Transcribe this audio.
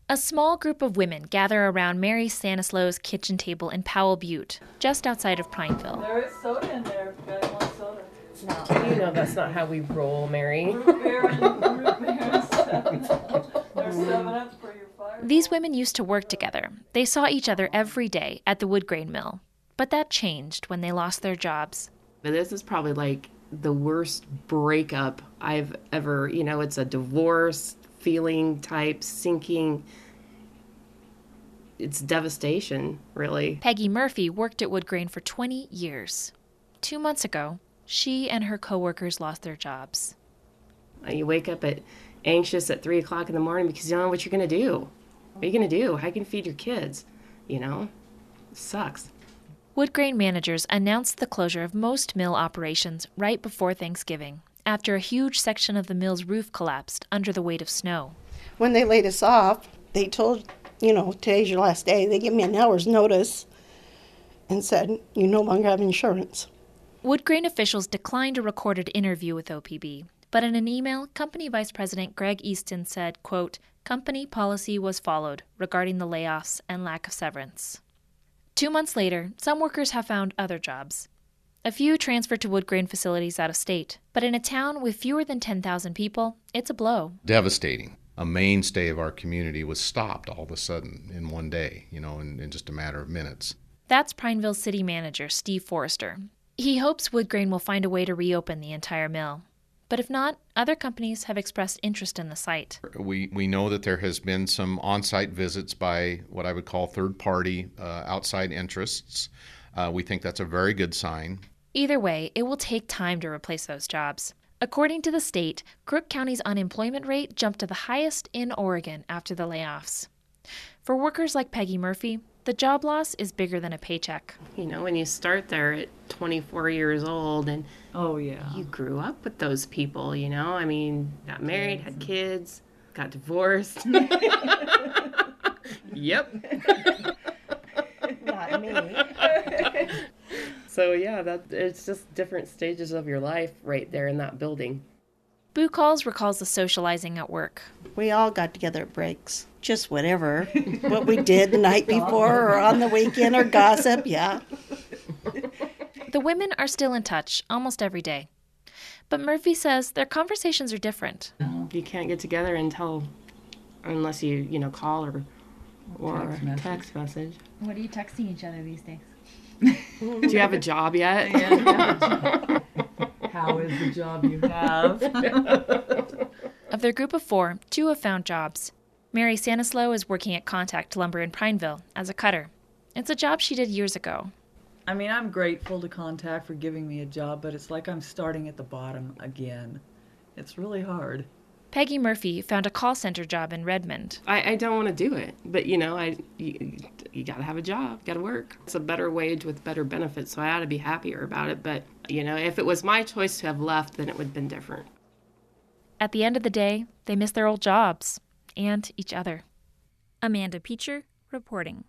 A small group of women gather around Mary Stanislaw's kitchen table in Powell Butte, just outside of Prineville. There is soda in there if you guys want soda. No. You know that's not how we roll, Mary. Root beer and 7-Up. There's 7-Up for your fire. These women used to work together. They saw each other every day at the wood grain mill. But that changed when they lost their jobs. But this is probably like the worst breakup I've ever, it's a divorce feeling type sinking. It's devastation, really. Peggy Murphy worked at Wood Grain for 20 years. 2 months ago, she and her coworkers lost their jobs. You wake up anxious at 3 o'clock in the morning because you don't know what you're going to do. What are you going to do? How can you feed your kids? It sucks. Wood Grain managers announced the closure of most mill operations right before Thanksgiving, after a huge section of the mill's roof collapsed under the weight of snow. When they laid us off, they told, today's your last day. They gave me an hour's notice and said, you no longer have insurance. Wood Grain officials declined a recorded interview with OPB, but in an email, Company Vice President Greg Easton said, quote, company policy was followed regarding the layoffs and lack of severance. 2 months later, some workers have found other jobs. A few transferred to wood grain facilities out of state, but in a town with fewer than 10,000 people, it's a blow. Devastating. A mainstay of our community was stopped all of a sudden in one day, in just a matter of minutes. That's Prineville City Manager Steve Forrester. He hopes Wood Grain will find a way to reopen the entire mill. But if not, other companies have expressed interest in the site. We know that there has been some on-site visits by what I would call third-party outside interests. We think that's a very good sign. Either way, it will take time to replace those jobs. According to the state, Crook County's unemployment rate jumped to the highest in Oregon after the layoffs. For workers like Peggy Murphy, the job loss is bigger than a paycheck. When you start there at 24 years old and you grew up with those people, got married, had kids, got divorced. Yep. Not me. So it's just different stages of your life right there in that building. Boo Calls recalls the socializing at work. We all got together at breaks. Just whatever. What we did the night before or on the weekend or gossip, yeah. The women are still in touch almost every day. But Murphy says their conversations are different. You can't get together unless you call or text message. What are you texting each other these days? Do you have a job yet? Yeah, how is the job you have? Of their group of 4, 2 have found jobs. Mary Stanislaw is working at Contact Lumber in Prineville as a cutter. It's a job she did years ago. I'm grateful to Contact for giving me a job, but it's like I'm starting at the bottom again. It's really hard. Peggy Murphy found a call center job in Redmond. I don't want to do it, but you got to have a job, got to work. It's a better wage with better benefits, so I ought to be happier about it. But, if it was my choice to have left, then it would have been different. At the end of the day, they miss their old jobs and each other. Amanda Peacher reporting.